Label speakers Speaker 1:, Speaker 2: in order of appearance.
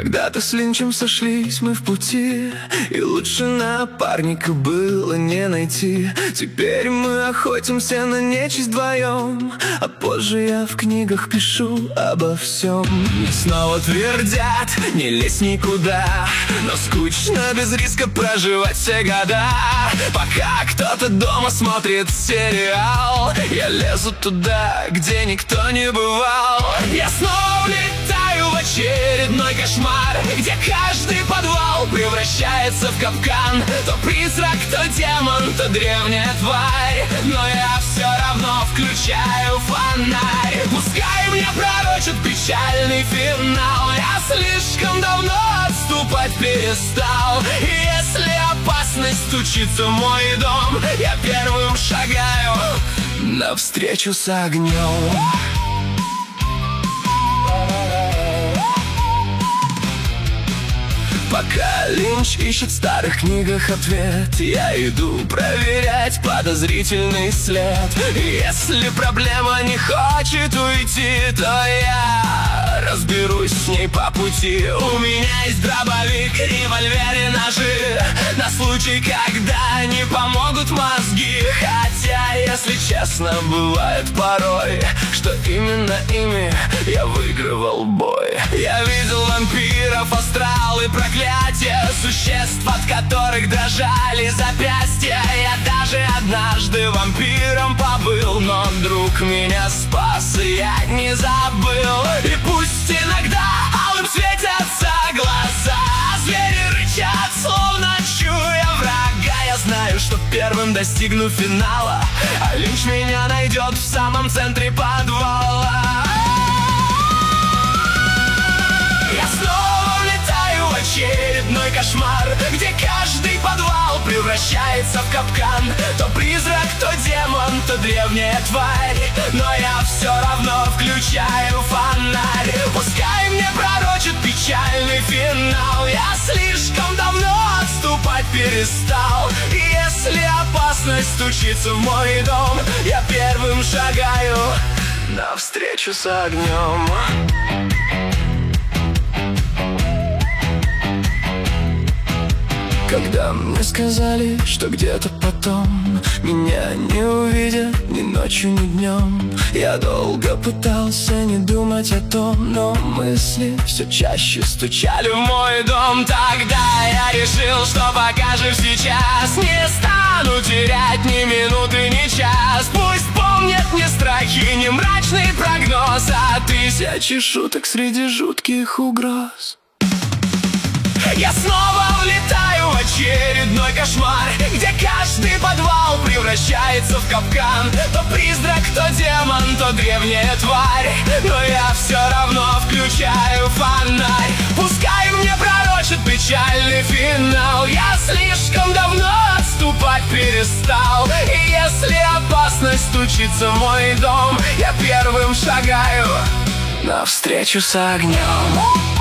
Speaker 1: Когда-то с Линчем сошлись мы в пути, и лучше напарника было не найти. Теперь мы охотимся на нечисть вдвоем, а позже я в книгах пишу обо всем. Мне снова твердят, не лезь никуда, но скучно без риска проживать все года. Пока кто-то дома смотрит сериал, я лезу туда, где никто не бывал. Я снова улетаю в очередной кошмар, где каждый подвал превращается в капкан. То призрак, то демон, то древняя тварь, но я все равно включаю фонарь. Пускай мне пророчат печальный финал, я слишком давно отступать перестал. И если опасность стучится в мой дом, я первым шагаю навстречу с огнем. Пока Линч ищет в старых книгах ответ, я иду проверять подозрительный след. Если проблема не хочет уйти, то я разберусь с ней по пути. У меня есть дробовик, револьвер и ножи, на случай, когда не помогут мозги. Хотя, если честно, бывает порой, что именно ими я выигрывал бой. Я видел вампиров, астрал и проклятия, существ, от которых дрожали запястья. Я даже однажды вампиром побыл, но друг меня спас, и я не забыл. И пусть иногда алым светятся глаза, звери рычат, словно чуя врага. Я знаю, что первым достигну финала, а Линч меня найдет в самом центре подвала. Я снова улетаю в очередной кошмар, где каждый подвал превращается в капкан. То призрак, то демон, то древняя тварь, но я все равно включаю фонарь. Пускай мне пророчат печальный финал, я слишком давно отступать перестал. И если опасность стучится в мой дом, я первым шагаю навстречу с огнем. Когда мне сказали, что где-то потом меня не увидят ни ночью, ни днем, я долго пытался не думать о том, но мысли все чаще стучали в мой дом. Тогда я решил, что пока жив сейчас, не стану терять ни минуты, ни час. Пусть помнят не страхи, не мрачный прогноз, а тысячи шуток среди жутких угроз. Я снова улетаю в очередной кошмар, где каждый подвал превращается в капкан. То призрак, то демон, то древняя тварь, но я все равно включаю фонарь. Пускай мне пророчат печальный финал, я слишком давно отступать перестал. И если опасность стучится в мой дом, я первым шагаю навстречу с огнем.